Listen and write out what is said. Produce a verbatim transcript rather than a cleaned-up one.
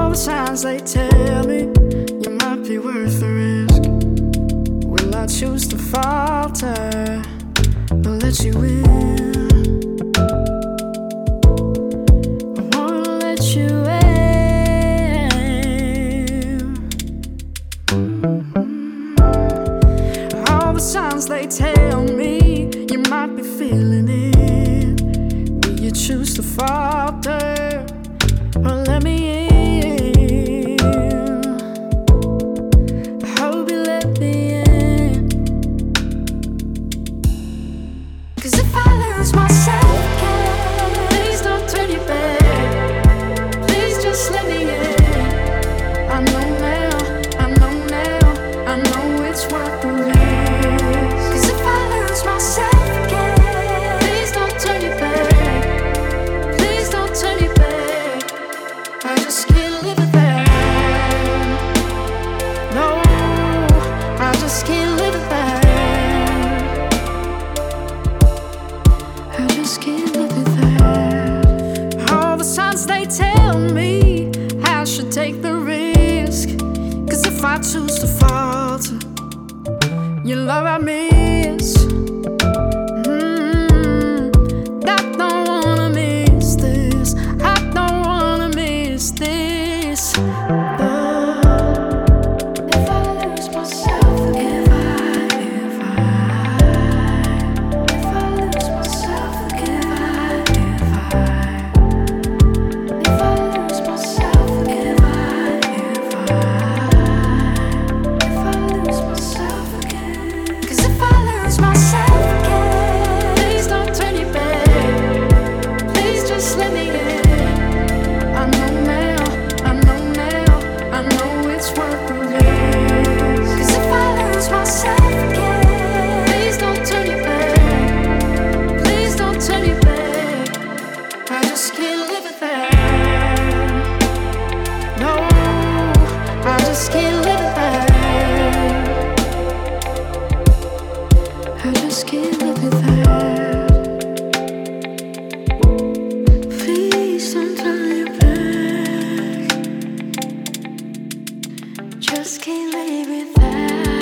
All the signs they tell me you might be worth the risk. Will I choose to falter or let you in? I wanna let you in. Mm-hmm. All the signs they tell me you might be feeling it. Will you choose to falter or let me in? I hope you let me in. 'Cause if I lose myself again, please don't turn your back. Please just let me in. I know now, I know now, I know it's worth the risk. 'Cause if I lose myself again, please don't turn your back. Please don't turn your back. I just can't live it there. No, I just can't live it there. I just can't live it there. All the signs they tell me I should take the risk. 'Cause if I choose to falter, you love I miss. Mm, I don't wanna miss this. I don't wanna miss this. But if I lose myself, if I, if I, if I lose myself, if I, if I, if I lose myself, if I, if I, if I lose myself again. 'Cause if I lose myself again, please don't turn your back. Please just let me in. I know now, I know now, I know it's worth the risk. 'Cause if I lose myself again, please don't turn your back. Please don't turn your back. I just can't live it there. No, I just can't live it there. I just can't live it there. Please don't turn your back. Just can't live it there.